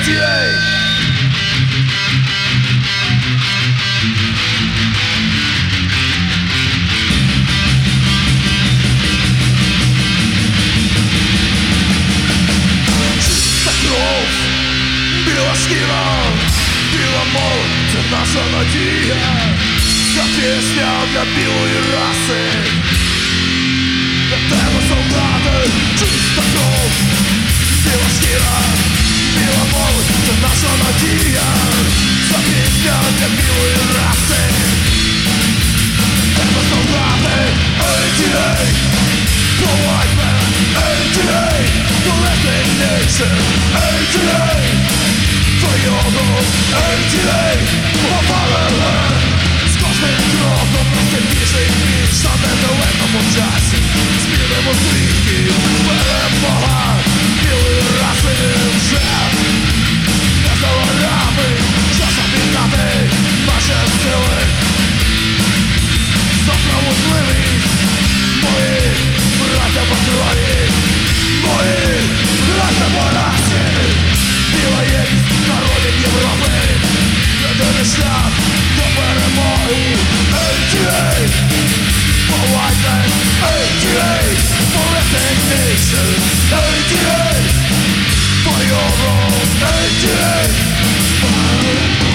Наша надія, ця пісня для білої раси, для тебе, солдати, чиста кров, біла шкіра, біла молодь, це наша надія, ця пісня для білої раси, тебе, солдати, ATA, for white men, ATA, for resignation, ATA, for your home, ATA, for fatherland. З кожним кроком сильніший більш задоволено по часі. Співемо світі, перемога білої раси вже. Не за ворами, час об'єднати наші сили. За справедливість, мої браття по крові, мої браття по расі. Біла єдність народів Європи, єдиний шлях до перемоги. ATA, for white men, ATA, for resignation, ATA, for your own, ATA, for